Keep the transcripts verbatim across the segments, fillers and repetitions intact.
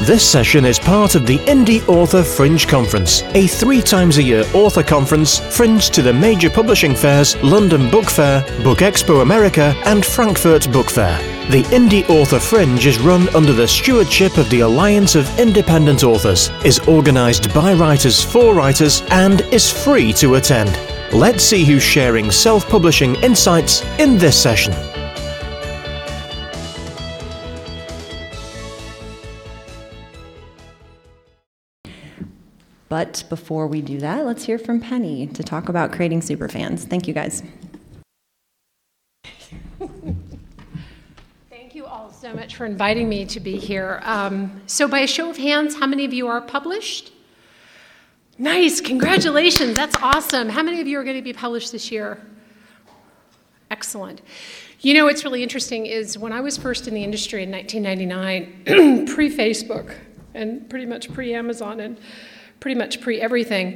This session is part of the Indie Author Fringe Conference, a three times a year author conference fringed to the major publishing fairs London Book Fair, Book Expo America and Frankfurt Book Fair. The Indie Author Fringe is run under the stewardship of the Alliance of Independent Authors, is organised by writers for writers and is free to attend. Let's see who's sharing self-publishing insights in this session. But before we do that, let's hear from Penny to talk about creating superfans. Thank you, guys. Thank you all so much for inviting me to be here. Um, so by a show of hands, how many of you are published? Nice, congratulations, that's awesome. How many of you are going to be published this year? Excellent. You know, what's really interesting is when I was first in the industry in nineteen ninety-nine, pre-Facebook, and pretty much pre-Amazon, and pretty much pre-everything,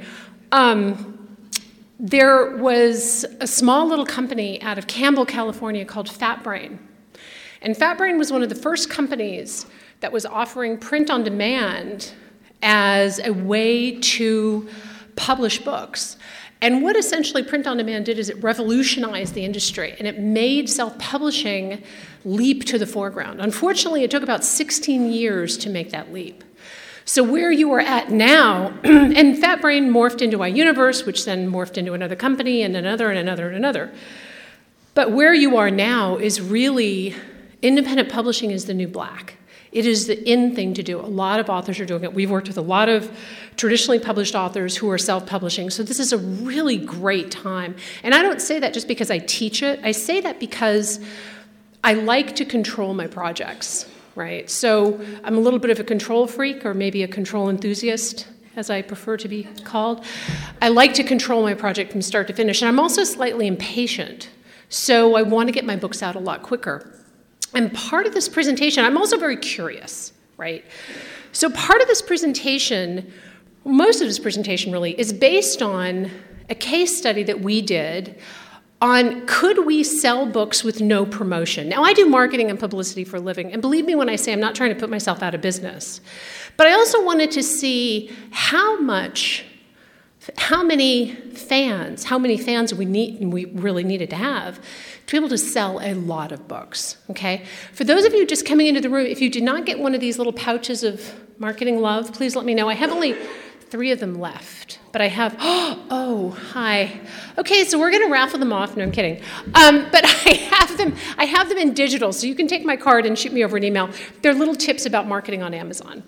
um, there was a small little company out of Campbell, California called FatBrain. And FatBrain was one of the first companies that was offering print on demand as a way to publish books. And what essentially print on demand did is it revolutionized the industry and it made self-publishing leap to the foreground. Unfortunately, it took about sixteen years to make that leap. So where you are at now, and FatBrain morphed into iUniverse, which then morphed into another company and another and another and another. But where you are now is really, independent publishing is the new black. It is the in thing to do. A lot of authors are doing it. We've worked with a lot of traditionally published authors who are self-publishing. So this is a really great time. And I don't say that just because I teach it. I say that because I like to control my projects. Right, so I'm a little bit of a control freak, or maybe a control enthusiast, as I prefer to be called. I like to control my project from start to finish, and I'm also slightly impatient, so I want to get my books out a lot quicker. And part of this presentation, I'm also very curious, right? So part of this presentation, most of this presentation really, is based on a case study that we did on could we sell books with no promotion. Now, I do marketing and publicity for a living, and believe me when I say I'm not trying to put myself out of business. But I also wanted to see how much, how many fans, how many fans we need, we really needed to have to be able to sell a lot of books, okay? For those of you just coming into the room, if you did not get one of these little pouches of marketing love, please let me know. I have only three of them left, but I have, oh, hi. Okay, so we're gonna raffle them off. No, I'm kidding. Um, but I have them, I have them in digital, so you can take my card and shoot me over an email. They're little tips about marketing on Amazon.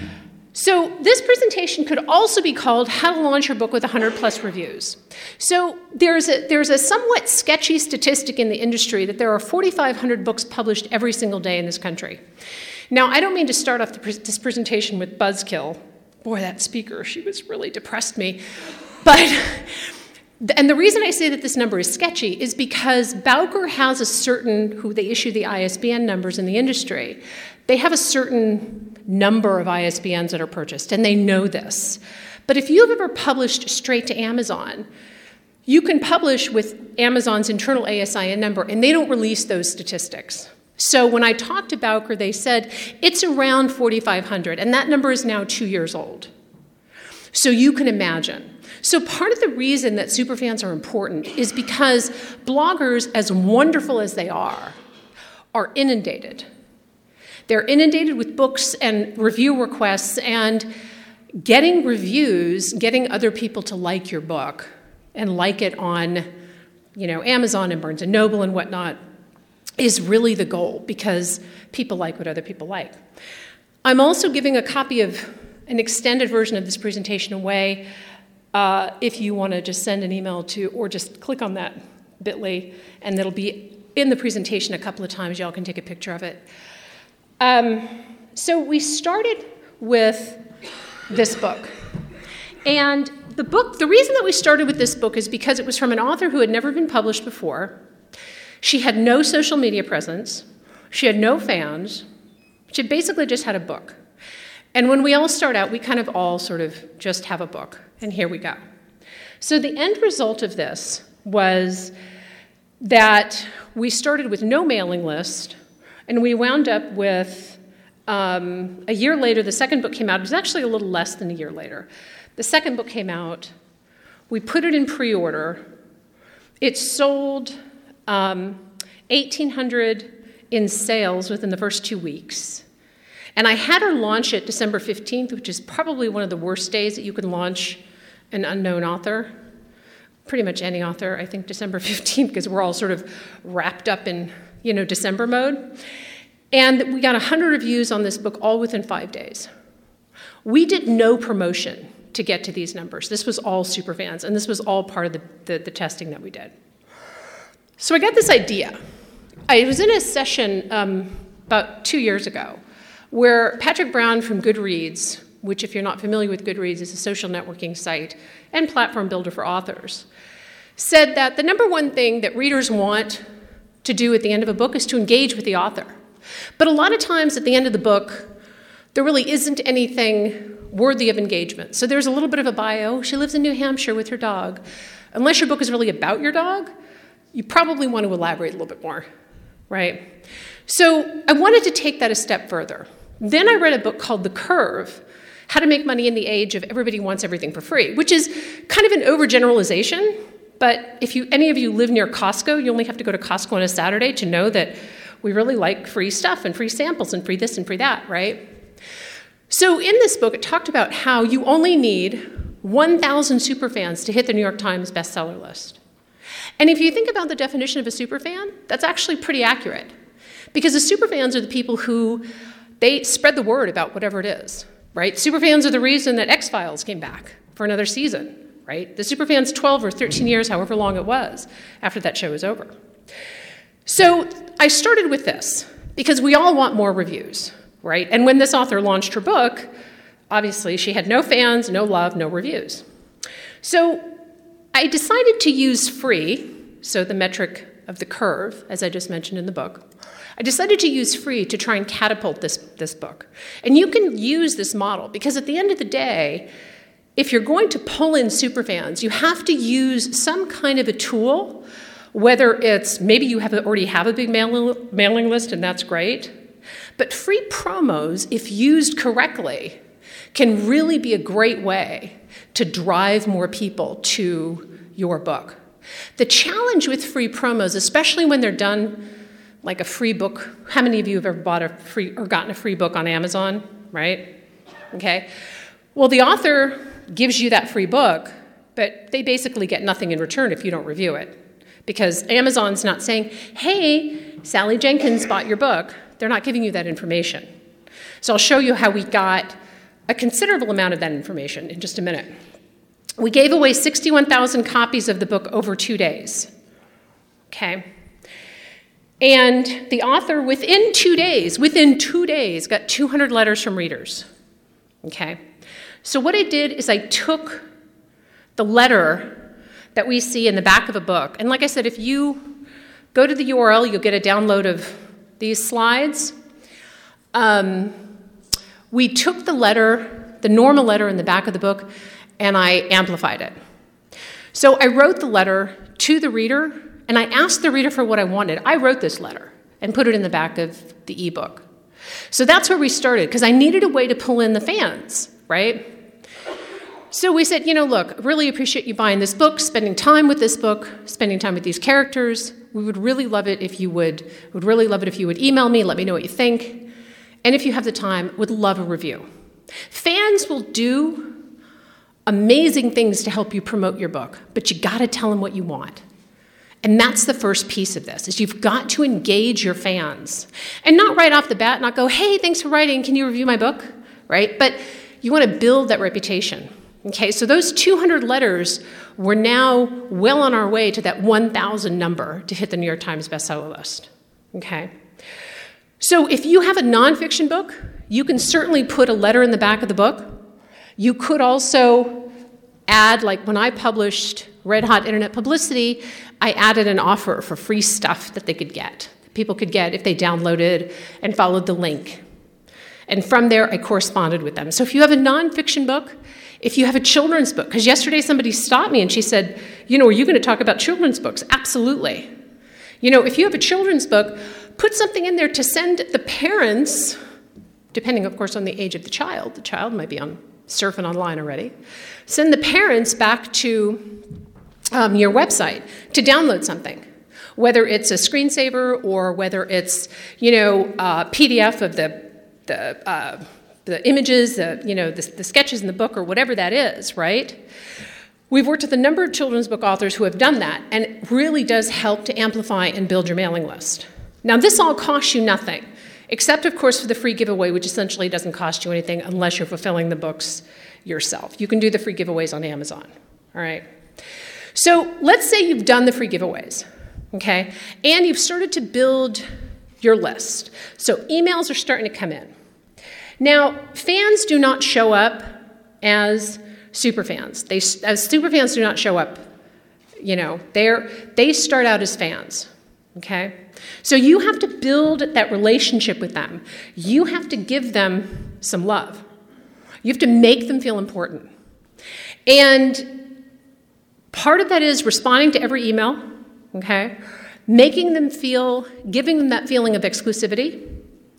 So this presentation could also be called How to Launch Your Book with one hundred plus Reviews. So there's a, there's a somewhat sketchy statistic in the industry that there are forty-five hundred books published every single day in this country. Now, I don't mean to start off the pre- this presentation with buzzkill. Boy, that speaker, she was really depressed me. But, and the reason I say that this number is sketchy is because Bowker has a certain, who they issue the I S B N numbers in the industry, they have a certain number of I S B Ns that are purchased, and they know this. But if you've ever published straight to Amazon, you can publish with Amazon's internal A S I N number, and they don't release those statistics. So when I talked to Bowker, they said it's around forty-five hundred, and that number is now two years old. So you can imagine. So part of the reason that superfans are important is because bloggers, as wonderful as they are, are inundated. They're inundated with books and review requests, and getting reviews, getting other people to like your book and like it on, you know, Amazon and Barnes and Noble and whatnot, is really the goal, because people like what other people like. I'm also giving a copy of an extended version of this presentation away uh, if you want to just send an email to, or just click on that bit dot l y, and it'll be in the presentation a couple of times. Y'all can take a picture of it. Um, so we started with this book. And the book, the reason that we started with this book is because it was from an author who had never been published before. She had no social media presence. She had no fans. She basically just had a book. And when we all start out, we kind of all sort of just have a book. And here we go. So the end result of this was that we started with no mailing list, and we wound up with Um, a year later, the second book came out. It was actually a little less than a year later. The second book came out. We put it in pre-order. It sold um, eighteen hundred in sales within the first two weeks. And I had her launch it December fifteenth, which is probably one of the worst days that you can launch an unknown author. Pretty much any author, I think December fifteenth, because we're all sort of wrapped up in, you know, December mode. And we got one hundred reviews on this book all within five days. We did no promotion to get to these numbers. This was all superfans, and this was all part of the, the, the testing that we did. So I got this idea. I was in a session um, about two years ago where Patrick Brown from Goodreads, which if you're not familiar with Goodreads, is a social networking site and platform builder for authors, said that the number one thing that readers want to do at the end of a book is to engage with the author. But a lot of times at the end of the book, there really isn't anything worthy of engagement. So there's a little bit of a bio. She lives in New Hampshire with her dog. Unless your book is really about your dog, you probably want to elaborate a little bit more, right? So I wanted to take that a step further. Then I read a book called The Curve, How to Make Money in the Age of Everybody Wants Everything for Free, which is kind of an overgeneralization, but if you, any of you live near Costco, you only have to go to Costco on a Saturday to know that we really like free stuff and free samples and free this and free that, right? So in this book, it talked about how you only need one thousand superfans to hit the New York Times bestseller list. And if you think about the definition of a superfan, that's actually pretty accurate. Because the superfans are the people who, they spread the word about whatever it is, right? Superfans are the reason that X-Files came back for another season, right? The superfans twelve or thirteen years, however long it was, after that show was over. So I started with this, because we all want more reviews, right? And when this author launched her book, obviously she had no fans, no love, no reviews. So I decided to use free, so the metric of the curve, as I just mentioned in the book. I decided to use free to try and catapult this, this book. And you can use this model, because at the end of the day, if you're going to pull in superfans, you have to use some kind of a tool, whether it's, maybe you have already have a big mailing, mailing list, and that's great. But free promos, if used correctly, can really be a great way to drive more people to your book. The challenge with free promos, especially when they're done like a free book, how many of you have ever bought a free or gotten a free book on Amazon, right? Okay. Well, the author gives you that free book, but they basically get nothing in return if you don't review it. Because Amazon's not saying, hey, Sally Jenkins bought your book. They're not giving you that information. So I'll show you how we got a considerable amount of that information in just a minute. We gave away sixty-one thousand copies of the book over two days. Okay. And the author, within two days, within two days, got two hundred letters from readers. Okay. So what I did is I took the letter that we see in the back of a book. And like I said, if you go to the U R L, you'll get a download of these slides. Um, we took the letter, the normal letter in the back of the book, and I amplified it. So I wrote the letter to the reader, and I asked the reader for what I wanted. I wrote this letter and put it in the back of the ebook. So that's where we started, because I needed a way to pull in the fans, right? So we said, you know, look, really appreciate you buying this book, spending time with this book, spending time with these characters. We would really love it if you would, would really love it if you would email me, let me know what you think. And if you have the time, would love a review. Fans will do amazing things to help you promote your book, but you gotta tell them what you want. And that's the first piece of this, is you've got to engage your fans. And not right off the bat, not go, hey, thanks for writing, can you review my book, right? But you wanna build that reputation. Okay, so those two hundred letters, we're now well on our way to that one thousand number to hit the New York Times bestseller list. Okay, so if you have a nonfiction book, you can certainly put a letter in the back of the book. You could also add, like when I published Red Hot Internet Publicity, I added an offer for free stuff that they could get. People could get if they downloaded and followed the link. And from there, I corresponded with them. So if you have a nonfiction book, if you have a children's book, because yesterday somebody stopped me and she said, you know, are you going to talk about children's books? Absolutely. You know, if you have a children's book, put something in there to send the parents depending, of course, on the age of the child. The child might be on surfing online already. Send the parents back to um, your website to download something, whether it's a screensaver or whether it's, you know, a P D F of the the uh, the images, the, you know, the, the sketches in the book or whatever that is, right? We've worked with a number of children's book authors who have done that, and it really does help to amplify and build your mailing list. Now, this all costs you nothing, except, of course, for the free giveaway, which essentially doesn't cost you anything unless you're fulfilling the books yourself. You can do the free giveaways on Amazon, all right? So let's say you've done the free giveaways, okay? And you've started to build your list. So emails are starting to come in. Now, fans do not show up as superfans. They, as superfans do not show up, you know, they're, they start out as fans, okay? So you have to build that relationship with them. You have to give them some love. You have to make them feel important. And part of that is responding to every email, okay? Making them feel, giving them that feeling of exclusivity,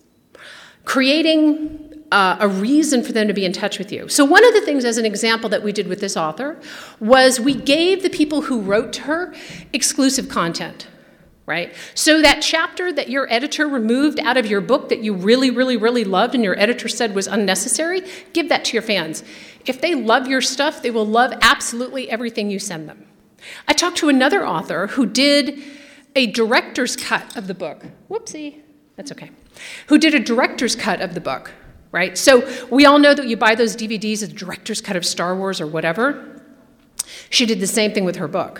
creating Uh, a reason for them to be in touch with you. So one of the things, as an example, that we did with this author was we gave the people who wrote to her exclusive content, right? So that chapter that your editor removed out of your book that you really, really, really loved and your editor said was unnecessary, give that to your fans. If they love your stuff, they will love absolutely everything you send them. I talked to another author who did a director's cut of the book. Whoopsie, that's okay. Who did a director's cut of the book. Right? So we all know that you buy those D V Ds, a director's cut of Star Wars or whatever. She did the same thing with her book.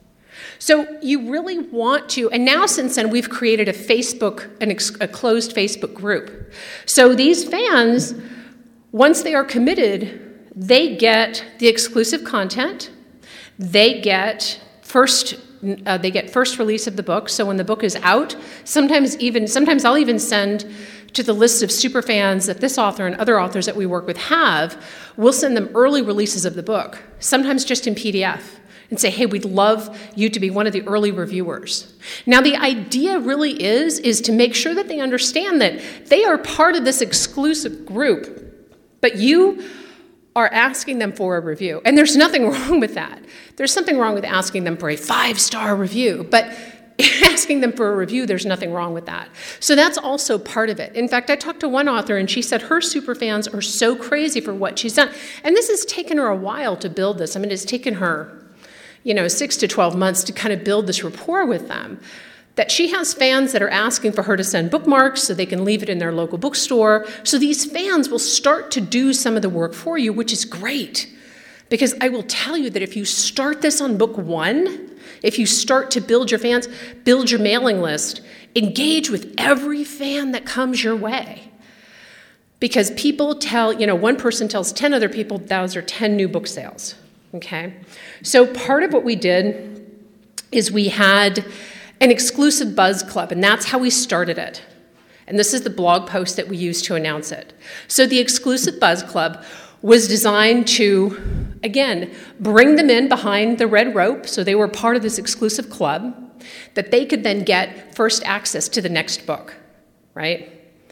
So you really want to, and now since then we've created a Facebook, an ex, a closed Facebook group. So these fans, once they are committed, they get the exclusive content. They get first, uh, they get first release of the book. So when the book is out, sometimes even, sometimes I'll even send to the list of superfans that this author and other authors that we work with have, we'll send them early releases of the book, sometimes just in P D F, and say, hey, we'd love you to be one of the early reviewers. Now, the idea really is, is to make sure that they understand that they are part of this exclusive group, but you are asking them for a review. And there's nothing wrong with that. There's something wrong with asking them for a five-star review, but asking them for a review, there's nothing wrong with that. So that's also part of it. In fact, I talked to one author, and she said her superfans are so crazy for what she's done. And this has taken her a while to build this. I mean, it's taken her, you know, six to twelve months to kind of build this rapport with them, that she has fans that are asking for her to send bookmarks so they can leave it in their local bookstore. So these fans will start to do some of the work for you, which is great. Because I will tell you that if you start this on book one, if you start to build your fans, build your mailing list, engage with every fan that comes your way. Because people tell, you know, one person tells ten other people, those are ten new book sales, okay? So part of what we did is we had an exclusive buzz club, and that's how we started it. And this is the blog post that we used to announce it. So the exclusive buzz club was designed to, again, bring them in behind the red rope, so they were part of this exclusive club, that they could then get first access to the next book, right?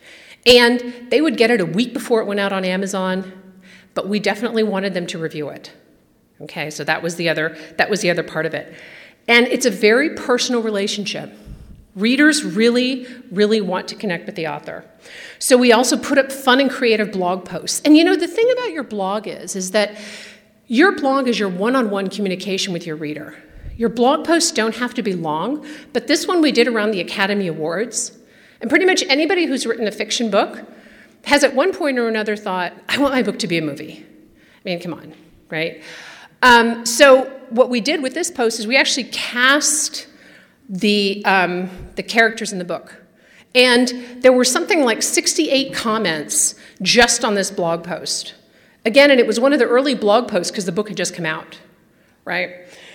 And they would get it a week before it went out on Amazon, but we definitely wanted them to review it. Okay, so that was the other, that was the other part of it. And it's a very personal relationship. Readers really, really want to connect with the author. So we also put up fun and creative blog posts. And you know, the thing about your blog is, is that your blog is your one-on-one communication with your reader. Your blog posts don't have to be long, but this one we did around the Academy Awards. And pretty much anybody who's written a fiction book has at one point or another thought, I want my book to be a movie. I mean, come on, right? Um, so what we did with this post is we actually cast the, um, the characters in the book. And there were something like sixty-eight comments just on this blog post. Again, and it was one of the early blog posts because the book had just come out, right?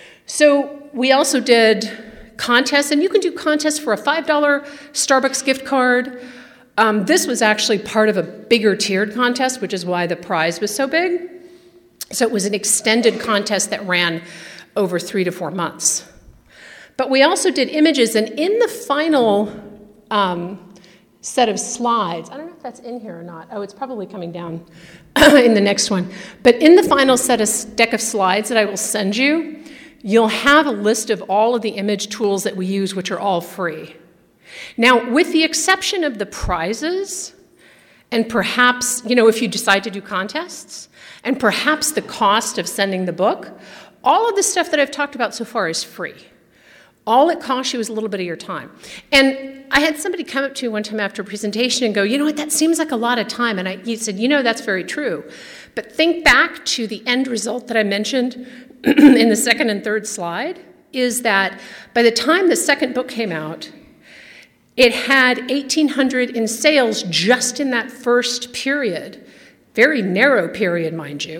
So we also did contests, and you can do contests for a five dollar Starbucks gift card. Um, this was actually part of a bigger tiered contest, which is why the prize was so big. So it was an extended contest that ran over three to four months. But we also did images, and in the final um, set of slides, I don't know if that's in here or not. Oh, it's probably coming down in the next one. But in the final set of deck of slides that I will send you, you'll have a list of all of the image tools that we use, which are all free. Now, with the exception of the prizes, and perhaps, you know, if you decide to do contests, and perhaps the cost of sending the book, all of the stuff that I've talked about so far is free. All it costs you is a little bit of your time. And I had somebody come up to me one time after a presentation and go, you know what, that seems like a lot of time. And I, he said, you know, that's very true. But think back to the end result that I mentioned in the second and third slide, is that by the time the second book came out, it had eighteen hundred in sales just in that first period. Very narrow period, mind you.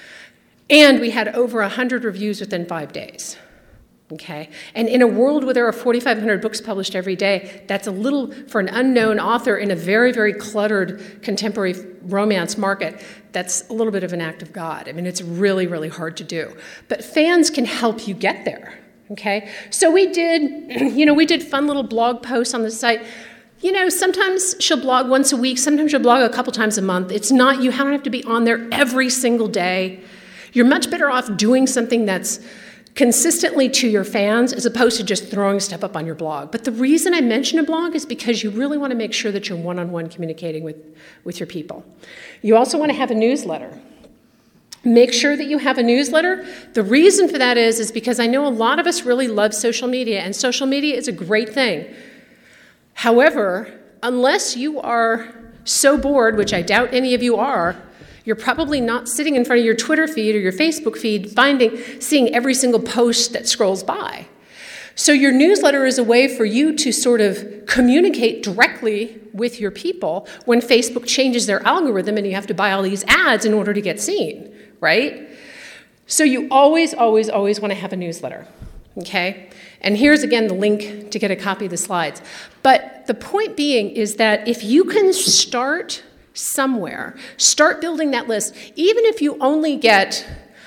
And we had over one hundred reviews within five days. Okay? And in a world where there are forty-five hundred books published every day, that's a little, for an unknown author in a very, very cluttered contemporary romance market, that's a little bit of an act of God. I mean, it's really, really hard to do. But fans can help you get there. Okay? So we did, you know, we did fun little blog posts on the site. You know, sometimes she'll blog once a week, sometimes she'll blog a couple times a month. It's not, you don't have to be on there every single day. You're much better off doing something that's consistently to your fans as opposed to just throwing stuff up on your blog. But the reason I mention a blog is because you really want to make sure that you're one-on-one communicating with, with your people. You also want to have a newsletter. Make sure that you have a newsletter. The reason for that is, is because I know a lot of us really love social media, and social media is a great thing. However, unless you are so bored, which I doubt any of you are, you're probably not sitting in front of your Twitter feed or your Facebook feed finding, seeing every single post that scrolls by. So your newsletter is a way for you to sort of communicate directly with your people when Facebook changes their algorithm and you have to buy all these ads in order to get seen, right? So you always, always, always want to have a newsletter, okay? And here's, again, the link to get a copy of the slides. But the point being is that if you can start somewhere, start building that list, even if you only get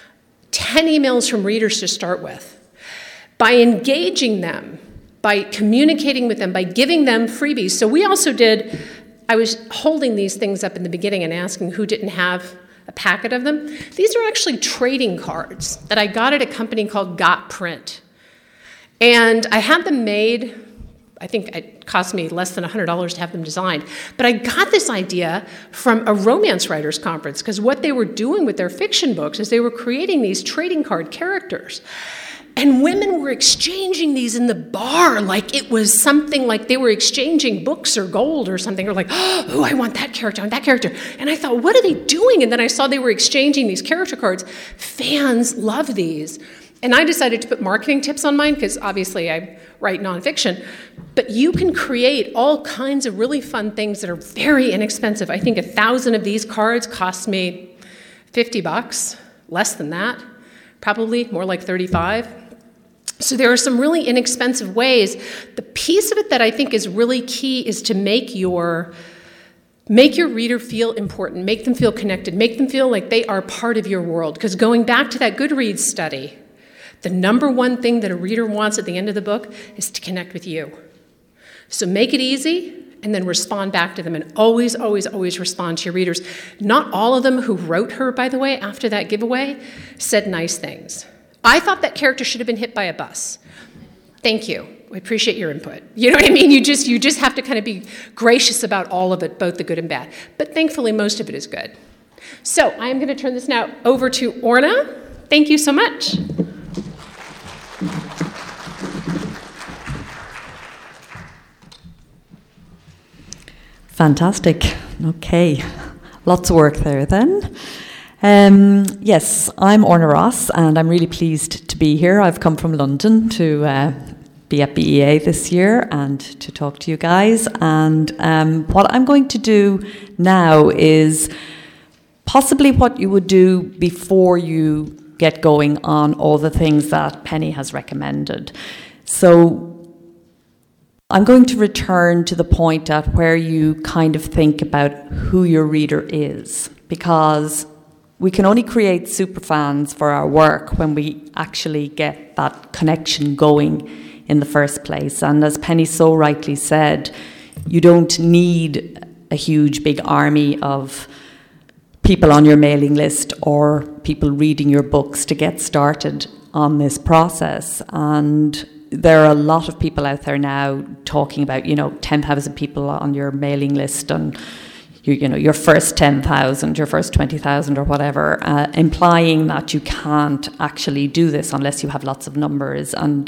ten emails from readers to start with, by engaging them, by communicating with them, by giving them freebies. So we also did, I was holding these things up in the beginning and asking who didn't have a packet of them. These are actually trading cards that I got at a company called Got Print. And I had them made, I think it cost me less than one hundred dollars to have them designed. But I got this idea from a romance writers conference, because what they were doing with their fiction books is they were creating these trading card characters. And women were exchanging these in the bar like it was something like they were exchanging books or gold or something, or like, oh, I want that character, I want that character. And I thought, what are they doing? And then I saw they were exchanging these character cards. Fans love these. And I decided to put marketing tips on mine because obviously I write nonfiction. But you can create all kinds of really fun things that are very inexpensive. I think a thousand of these cards cost me fifty bucks, less than that, probably more like thirty-five. So there are some really inexpensive ways. The piece of it that I think is really key is to make your Make your reader feel important, make them feel connected, make them feel like they are part of your world. Because going back to that Goodreads study, the number one thing that a reader wants at the end of the book is to connect with you. So make it easy and then respond back to them, and always, always, always respond to your readers. Not all of them who wrote her, by the way, after that giveaway, said nice things. I thought that character should have been hit by a bus. Thank you. We appreciate your input. You know what I mean? You just you just have to kind of be gracious about all of it, both the good and bad. But thankfully, most of it is good. So I'm going to turn this now over to Orna. Thank you so much. Fantastic. Okay. Lots of work there then. Um, yes, I'm Orna Ross, and I'm really pleased to be here. I've come from London to uh, be at B E A this year and to talk to you guys. And um, what I'm going to do now is possibly what you would do before you get going on all the things that Penny has recommended. So I'm going to return to the point at where you kind of think about who your reader is, because we can only create superfans for our work when we actually get that connection going in the first place. And as Penny so rightly said, you don't need a huge, big army of people on your mailing list or people reading your books to get started on this process. And there are a lot of people out there now talking about, you know, ten thousand people on your mailing list and, you, you know, your first ten thousand, your first twenty thousand or whatever, uh, implying that you can't actually do this unless you have lots of numbers. And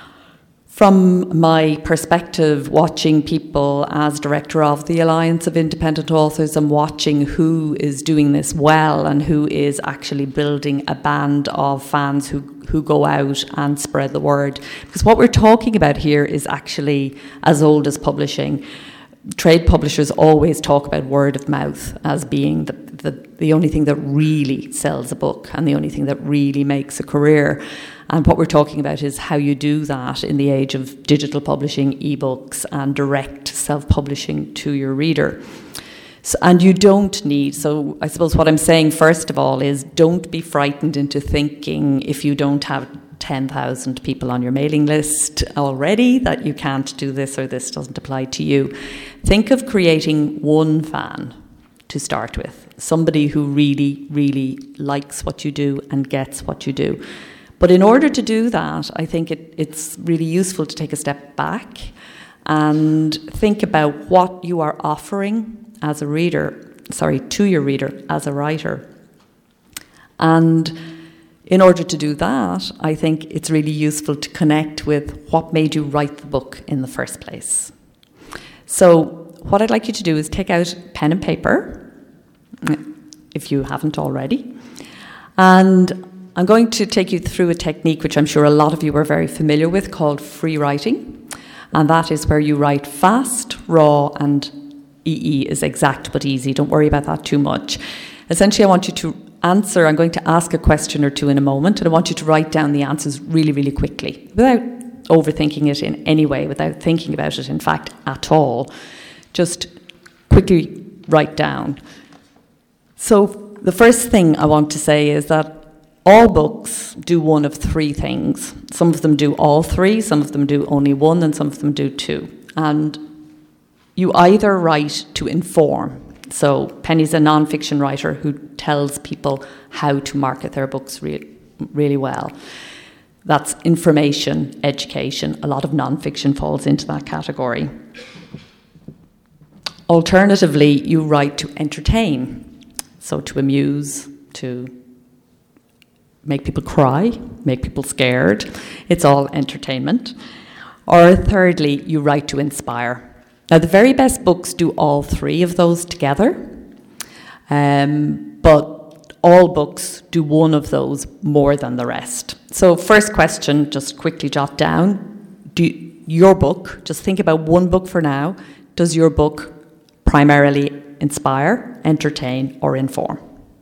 from my perspective, watching people as director of the Alliance of Independent Authors and watching who is doing this well and who is actually building a band of fans who, who go out and spread the word. Because what we're talking about here is actually as old as publishing. Trade publishers always talk about word of mouth as being the, the, the only thing that really sells a book and the only thing that really makes a career. And what we're talking about is how you do that in the age of digital publishing, ebooks, and direct self-publishing to your reader. So, and you don't need, so I suppose what I'm saying first of all is don't be frightened into thinking if you don't have ten thousand people on your mailing list already that you can't do this or this doesn't apply to you. Think of creating one fan to start with, somebody who really, really likes what you do and gets what you do. But in order to do that, I think it, it's really useful to take a step back and think about what you are offering as a reader, sorry, to your reader as a writer. And in order to do that, I think it's really useful to connect with what made you write the book in the first place. So what I'd like you to do is take out pen and paper, if you haven't already, and I'm going to take you through a technique which I'm sure a lot of you are very familiar with called free writing, and that is where you write fast, raw, and E E is exact but easy. Don't worry about that too much. Essentially, I want you to answer. I'm going to ask a question or two in a moment, and I want you to write down the answers really, really quickly without overthinking it in any way, without thinking about it, in fact, at all. Just quickly write down. So the first thing I want to say is that all books do one of three things. Some of them do all three, some of them do only one, and some of them do two. And you either write to inform. So Penny's a non-fiction writer who tells people how to market their books re- really well. That's information, education. A lot of non-fiction falls into that category. Alternatively, you write to entertain. So to amuse, to make people cry, make people scared. It's all entertainment. Or thirdly, you write to inspire. Now, the very best books do all three of those together, um, but all books do one of those more than the rest. So first question, just quickly jot down, do you, your book, just think about one book for now, does your book primarily inspire, entertain, or inform?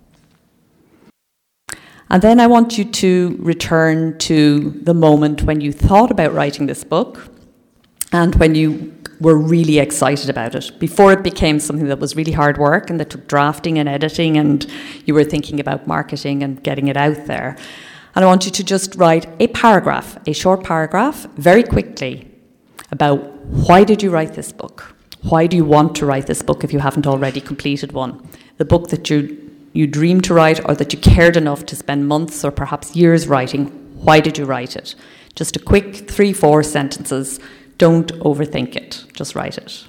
And then I want you to return to the moment when you thought about writing this book and when you were really excited about it, before it became something that was really hard work and that took drafting and editing and you were thinking about marketing and getting it out there. And I want you to just write a paragraph, a short paragraph, very quickly about why did you write this book? Why do you want to write this book if you haven't already completed one? The book that you you dreamed to write or that you cared enough to spend months or perhaps years writing, why did you write it? Just a quick three, four sentences. Don't overthink it. Just write it.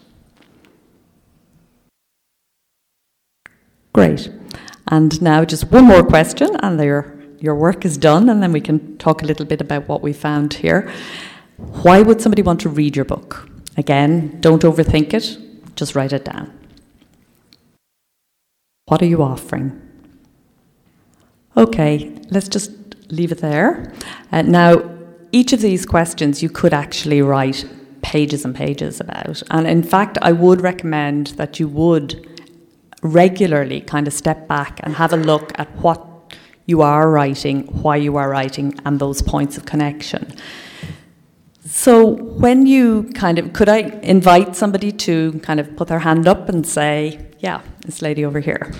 Great. And now just one more question and your, your work is done, and then we can talk a little bit about what we found here. Why would somebody want to read your book? Again, don't overthink it. Just write it down. What are you offering? Okay, let's just leave it there. Uh, now, each of these questions you could actually write pages and pages about. And in fact, I would recommend that you would regularly kind of step back and have a look at what you are writing, why you are writing, and those points of connection. So when you kind of, could I invite somebody to kind of put their hand up and say, yeah, this lady over here.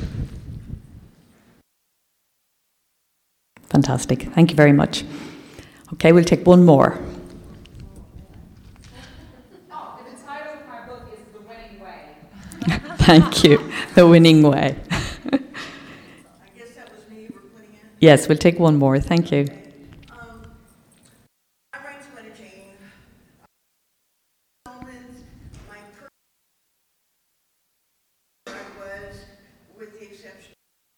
Fantastic. Thank you very much. Okay, we'll take one more. Oh, the title of my book is The Winning Way. Thank you. The winning way. I guess that was me you were putting in? Yes, we'll take one more. Thank you. Um, I'm Ryan Sweater Jane. My first I was, with the exception,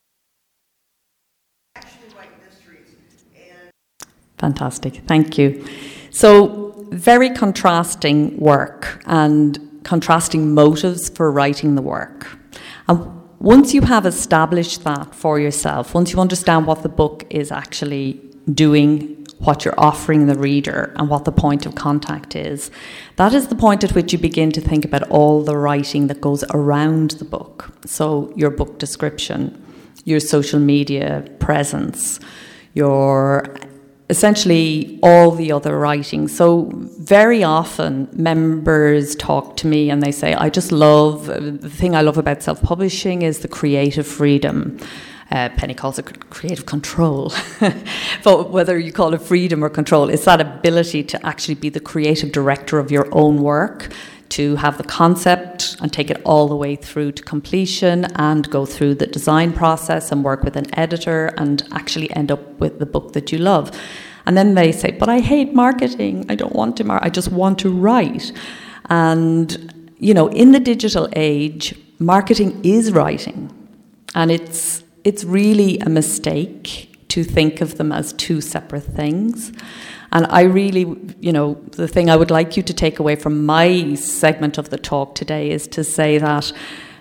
actually write mysteries. And Fantastic. Thank you. So, very contrasting work and contrasting motives for writing the work. And once you have established that for yourself, once you understand what the book is actually doing, what you're offering the reader, and what the point of contact is, that is the point at which you begin to think about all the writing that goes around the book. So, your book description, your social media presence, your essentially all the other writing. So very often members talk to me and they say, I just love, the thing I love about self-publishing is the creative freedom. Uh, Penny calls it creative control. But whether you call it freedom or control, it's that ability to actually be the creative director of your own work, to have the concept and take it all the way through to completion and go through the design process and work with an editor and actually end up with the book that you love. And then they say, but I hate marketing. I don't want to market. I just want to write. And, you know, in the digital age, marketing is writing. And it's it's really a mistake to think of them as two separate things. And I really, you know, the thing I would like you to take away from my segment of the talk today is to say that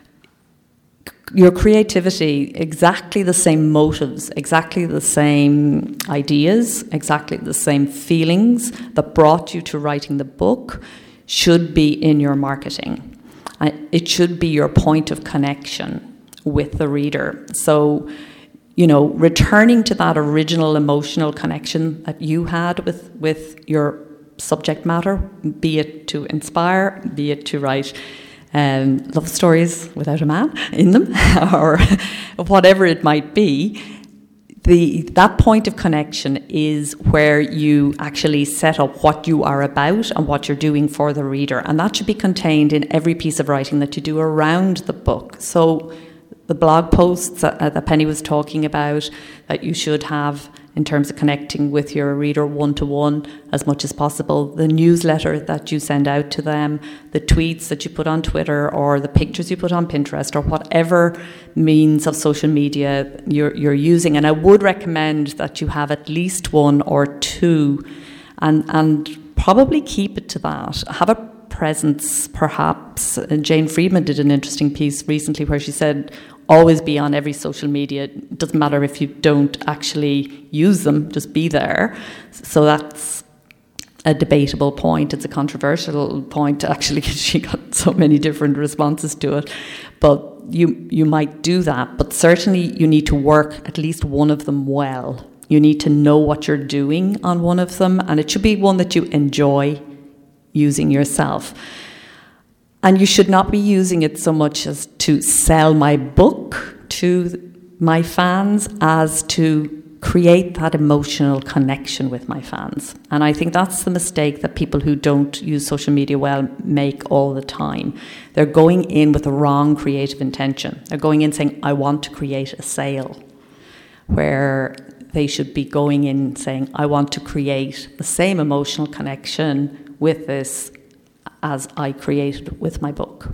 your creativity, exactly the same motives, exactly the same ideas, exactly the same feelings that brought you to writing the book should be in your marketing. It should be your point of connection with the reader. So, you know, returning to that original emotional connection that you had with, with your subject matter, be it to inspire, be it to write um, love stories without a man in them, or whatever it might be, the that point of connection is where you actually set up what you are about and what you're doing for the reader. And that should be contained in every piece of writing that you do around the book. So the blog posts that, uh, that Penny was talking about, that you should have in terms of connecting with your reader one-to-one as much as possible, the newsletter that you send out to them, the tweets that you put on Twitter, or the pictures you put on Pinterest, or whatever means of social media you're, you're using. And I would recommend that you have at least one or two, and, and probably keep it to that. Have a presence, perhaps. And Jane Friedman did an interesting piece recently where she said, always be on every social media. It doesn't matter if you don't actually use them, just be there. So that's a debatable point. It's a controversial point, actually, because she got so many different responses to it. But you you might do that, but certainly you need to work at least one of them well. You need to know what you're doing on one of them, and it should be one that you enjoy using yourself. And you should not be using it so much as to sell my book to my fans as to create that emotional connection with my fans. And I think that's the mistake that people who don't use social media well make all the time. They're going in with the wrong creative intention. They're going in saying, I want to create a sale, where they should be going in saying, I want to create the same emotional connection with this as I created with my book,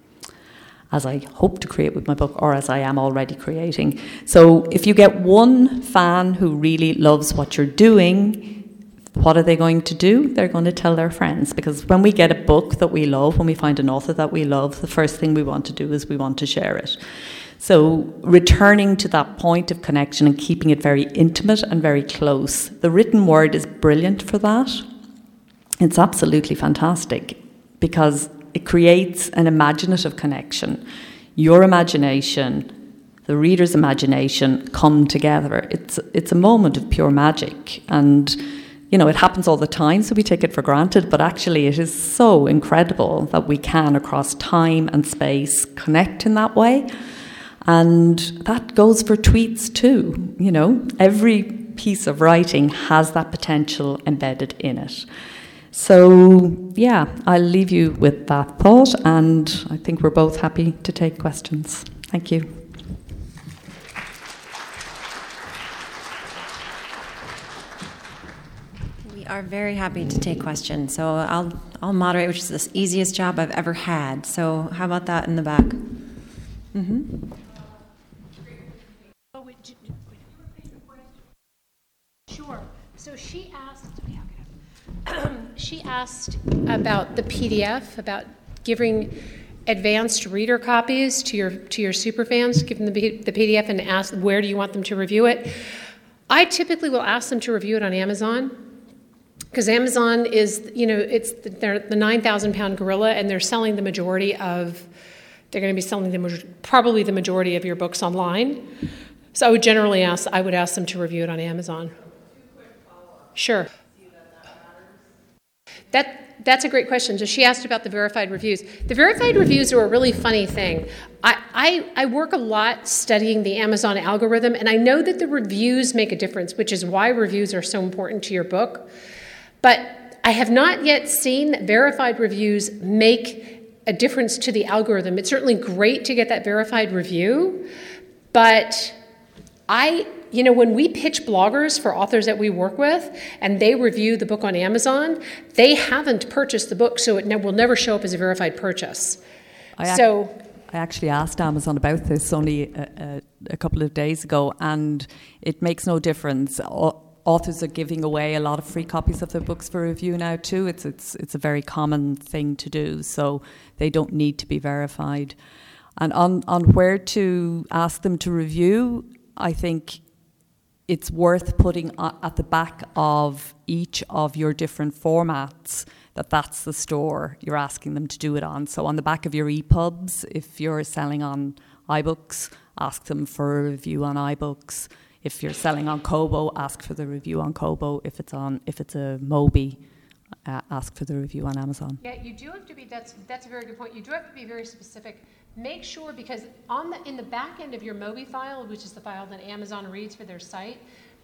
as I hope to create with my book, or as I am already creating. So if you get one fan who really loves what you're doing, what are they going to do? They're going to tell their friends, because when we get a book that we love, when we find an author that we love, the first thing we want to do is we want to share it. So returning to that point of connection and keeping it very intimate and very close. The written word is brilliant for that. It's absolutely fantastic, because it creates an imaginative connection. Your imagination, the reader's imagination come together. It's it's a moment of pure magic. And, you know, it happens all the time, so we take it for granted, but actually it is so incredible that we can, across time and space, connect in that way. And that goes for tweets too. You know, every piece of writing has that potential embedded in it. So, yeah, I'll leave you with that thought, and I think we're both happy to take questions. Thank you. We are very happy to take questions. So I'll I'll moderate, which is the easiest job I've ever had. So how about that in the back? Mm-hmm. Oh, wait, sure. So she asked. She asked about the P D F, about giving advanced reader copies to your to your superfans, give them the, the P D F and ask where do you want them to review it. I typically will ask them to review it on Amazon, because Amazon is, you know, it's the, they're the nine thousand pound gorilla, and they're selling the majority of, they're going to be selling the probably the majority of your books online. So I would generally ask, I would ask them to review it on Amazon. Sure. That, that's a great question. So she asked about the verified reviews. The verified reviews are a really funny thing. I, I, I work a lot studying the Amazon algorithm, and I know that the reviews make a difference, which is why reviews are so important to your book. But I have not yet seen that verified reviews make a difference to the algorithm. It's certainly great to get that verified review, but I... You know, when we pitch bloggers for authors that we work with and they review the book on Amazon, they haven't purchased the book, so it ne- will never show up as a verified purchase. I so, ac- I actually asked Amazon about this only a, a, a couple of days ago, and it makes no difference. O- authors are giving away a lot of free copies of their books for review now too. It's it's it's a very common thing to do, so they don't need to be verified. And on, on where to ask them to review, I think it's worth putting at the back of each of your different formats that that's the store you're asking them to do it on. So on the back of your E P U Bs, if you're selling on iBooks, ask them for a review on iBooks. If you're selling on Kobo, ask for the review on Kobo. If it's on, if it's a Mobi, uh, ask for the review on Amazon. Yeah, you do have to be. That's that's a very good point. You do have to be very specific. Make sure, because on the in the back end of your Mobi file, which is the file that Amazon reads for their site,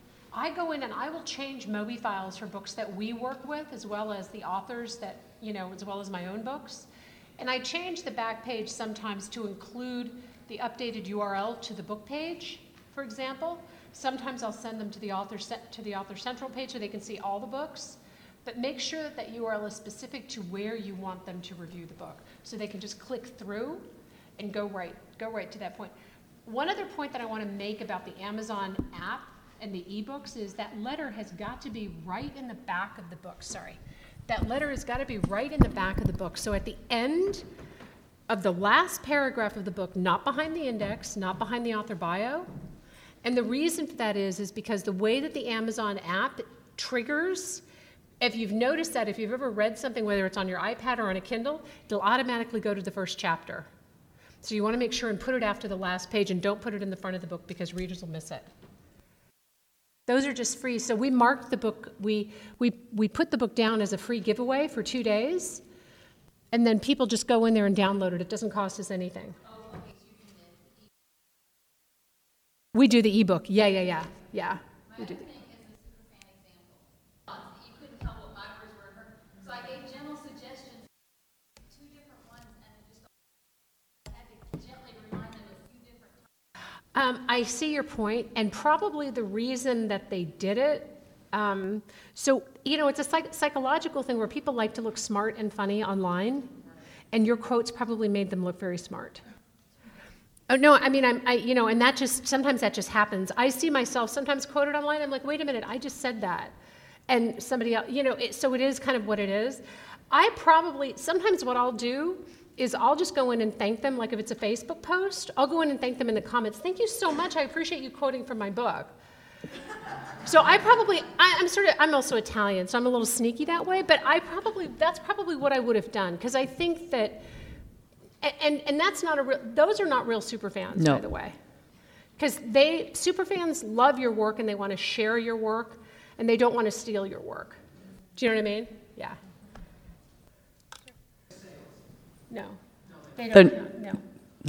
I go in and I will change Mobi files for books that we work with, as well as the authors that, you know, as well as my own books. And I change the back page sometimes to include the updated U R L to the book page, for example. Sometimes I'll send them to the author to the author central page so they can see all the books. But make sure that that U R L is specific to where you want them to review the book, so they can just click through and go right, go right to that point. One other point that I want to make about the Amazon app and the ebooks is that letter has got to be right in the back of the book. Sorry. That letter has got to be right in the back of the book. So at the end of the last paragraph of the book, not behind the index, not behind the author bio. And the reason for that is, is because the way that the Amazon app triggers, if you've noticed that, if you've ever read something, whether it's on your iPad or on a Kindle, it'll automatically go to the first chapter. So you want to make sure and put it after the last page, and don't put it in the front of the book because readers will miss it. Those are just free. So we marked the book, we, we, we put the book down as a free giveaway for two days, and then people just go in there and download it. It doesn't cost us anything. Oh, okay, so you can do the we do the ebook. Yeah, yeah, yeah, yeah. We do the Um, I see your point, and probably the reason that they did it, um, so, you know, it's a psych- psychological thing where people like to look smart and funny online, and your quotes probably made them look very smart. Oh, no, I mean, I'm, I, you know, and that just, sometimes that just happens. I see myself sometimes quoted online, I'm like, wait a minute, I just said that. And somebody else, you know, it, so it is kind of what it is. I probably, sometimes what I'll do is I'll just go in and thank them, like if it's a Facebook post, I'll go in and thank them in the comments. Thank you so much, I appreciate you quoting from my book. So I probably, I, I'm sort of, I'm also Italian, so I'm a little sneaky that way, but I probably, that's probably what I would have done, because I think that, and, and that's not a real, those are not real superfans, no. by the way. Because they, superfans love your work and they want to share your work, and they don't want to steal your work. Do you know what I mean? Yeah. No, they don't. No. no.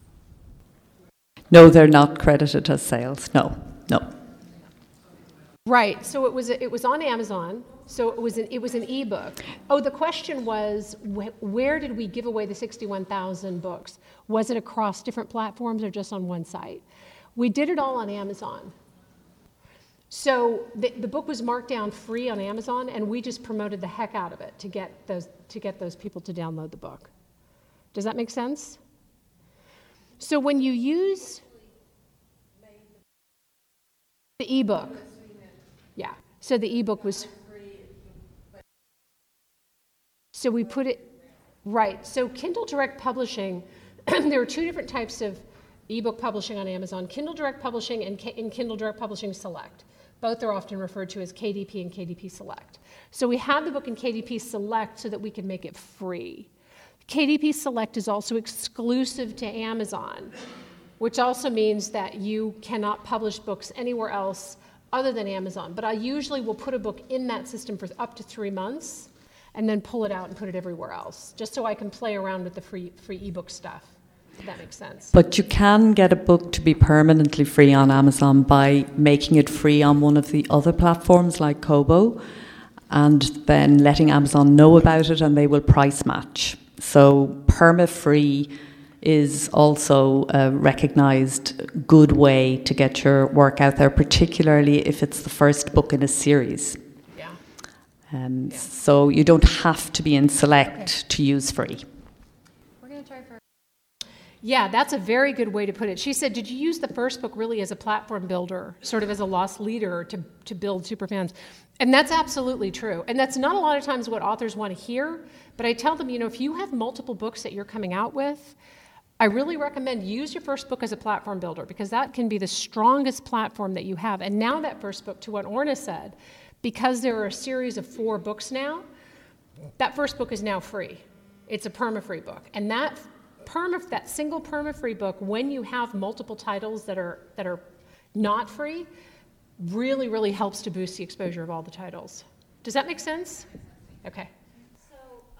No, they're not credited as sales. No, no. Right. So it was it was on Amazon. So it was an, it was an ebook. Oh, the question was, wh- where did we give away the sixty-one thousand books? Was it across different platforms or just on one site? We did it all on Amazon. So the, the book was marked down free on Amazon, and we just promoted the heck out of it to get those to get those people to download the book. Does that make sense? So when you use the ebook, yeah. So the ebook was. So we put it, right. So Kindle Direct Publishing, there are two different types of ebook publishing on Amazon, Kindle Direct Publishing and, K- and Kindle Direct Publishing Select. Both are often referred to as K D P and K D P Select. So we have the book in K D P Select so that we can make it free. K D P Select is also exclusive to Amazon, which also means that you cannot publish books anywhere else other than Amazon. But I usually will put a book in that system for up to three months and then pull it out and put it everywhere else, just so I can play around with the free free ebook stuff, if that makes sense. But you can get a book to be permanently free on Amazon by making it free on one of the other platforms like Kobo, and then letting Amazon know about it, and they will price match. So perma-free is also a recognised good way to get your work out there, particularly if it's the first book in a series. Um, yeah. So you don't have to be in Select okay. to use free. We're going to try for. Yeah, that's a very good way to put it. She said, did you use the first book really as a platform builder, sort of as a loss leader to, to build superfans? And that's absolutely true. And that's not a lot of times what authors want to hear, but I tell them, you know, if you have multiple books that you're coming out with, I really recommend use your first book as a platform builder, because that can be the strongest platform that you have. And now that first book, to what Orna said, because there are a series of four books now, that first book is now free. It's a perma-free book. And that perma, that single perma-free book, when you have multiple titles that are that are not free, really, really helps to boost the exposure of all the titles. Does that make sense? Okay. So,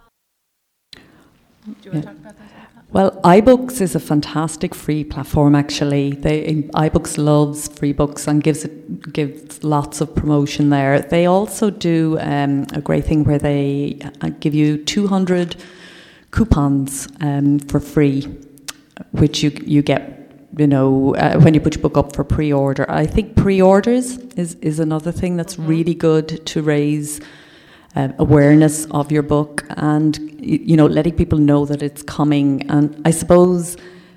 um, do you want to talk about that? Well, iBooks is a fantastic free platform, actually. They, iBooks loves free books and gives it gives lots of promotion there. They also do um, a great thing where they give you two hundred coupons um, for free, which you you get, you know, uh, when you put your book up for pre-order. I think pre-orders is, is another thing that's mm-hmm. really good to raise Uh, awareness of your book, and you know, letting people know that it's coming. And I suppose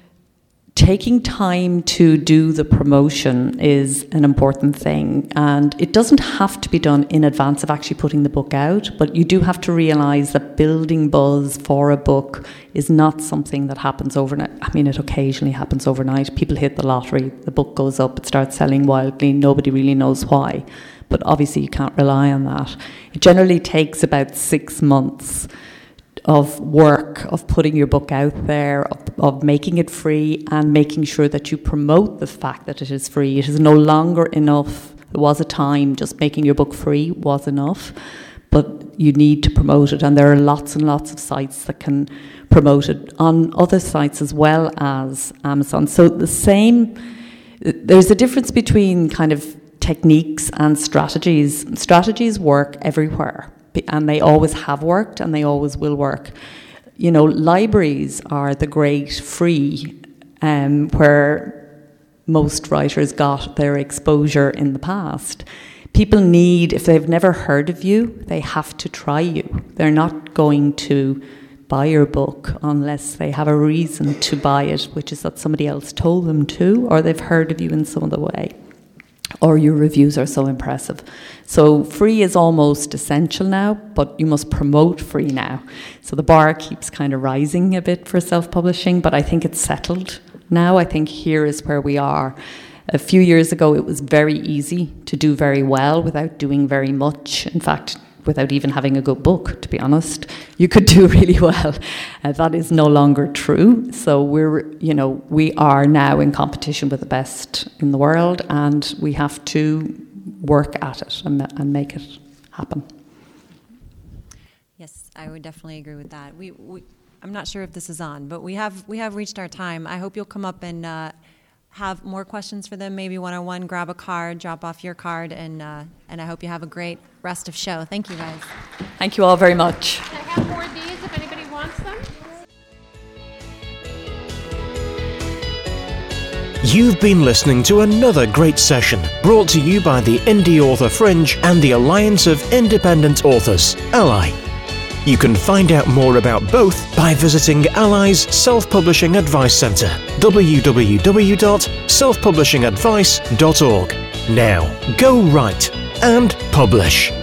taking time to do the promotion is an important thing, and it doesn't have to be done in advance of actually putting the book out, but you do have to realise that building buzz for a book is not something that happens overnight. I mean, it occasionally happens overnight. People hit the lottery, the book goes up, it starts selling wildly, nobody really knows why. But obviously you can't rely on that. It generally takes about six months of work, of putting your book out there, of, of making it free, and making sure that you promote the fact that it is free. It is no longer enough. There was a time just making your book free was enough, but you need to promote it. And there are lots and lots of sites that can promote it on other sites as well as Amazon. So the same, there's a difference between kind of techniques and strategies. Strategies work everywhere, and they always have worked, and they always will work. You know, libraries are the great free, um, where most writers got their exposure in the past. People need, if they've never heard of you, they have to try you. They're not going to buy your book unless they have a reason to buy it, which is that somebody else told them to, or they've heard of you in some other way, or your reviews are so impressive. So free is almost essential now, but you must promote free now. So the bar keeps kind of rising a bit for self-publishing, but I think it's settled now. I think here is where we are. A few years ago, it was very easy to do very well without doing very much. In fact, without even having a good book, to be honest. You could do really well. Uh, that is no longer true. So we're, you know, we are now in competition with the best in the world, and we have to work at it and, and make it happen. Yes, I would definitely agree with that. We, we I'm not sure if this is on, but we have we have reached our time. I hope you'll come up and uh, have more questions for them, maybe one-on-one, grab a card, drop off your card, and uh, and I hope you have a great rest of show. Thank you, guys. Thank you all very much. I have more of these if anybody wants them. You've been listening to another great session brought to you by the Indie Author Fringe and the Alliance of Independent Authors, ALLI. You can find out more about both by visiting ALLI's Self-Publishing Advice Centre, w w w dot self publishing advice dot org. Now, go write and publish.